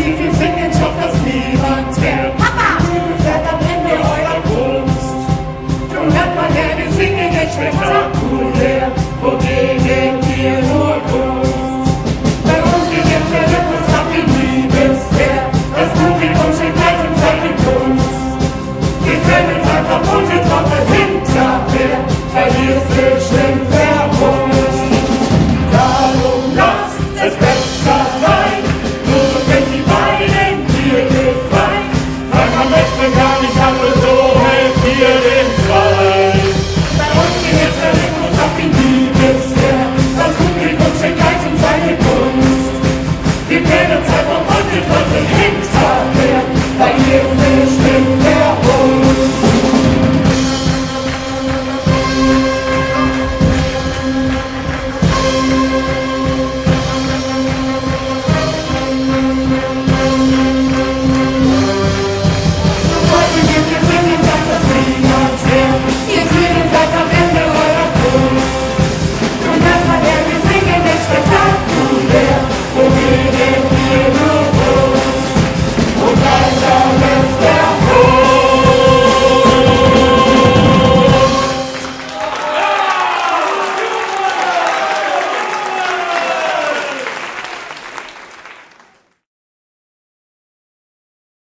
wie viel singen schafft das niemand mehr. Papa! Fährt am Ende eurer Kunst. Nun hört mal her, wir singen jetzt spektakulär. Wogegen wir nur Kunst. Bei uns geht jetzt der Rhythmus ab wie nie bisher. Das Publikum schenkt Gleich und seine Kunst. Wir können es einfach ungetrocknet hinterher, weil wir es bestimmt verwusst. Darum lasst es besser sein, nur so könnt die beiden hier gefallen. Fang am besten gar nicht an und so helft ihr den zwei. Bei uns geht jetzt der Rhythmus ab wie nie bisher. Das Publikum schenkt Gleich und seine Kunst. Wir können es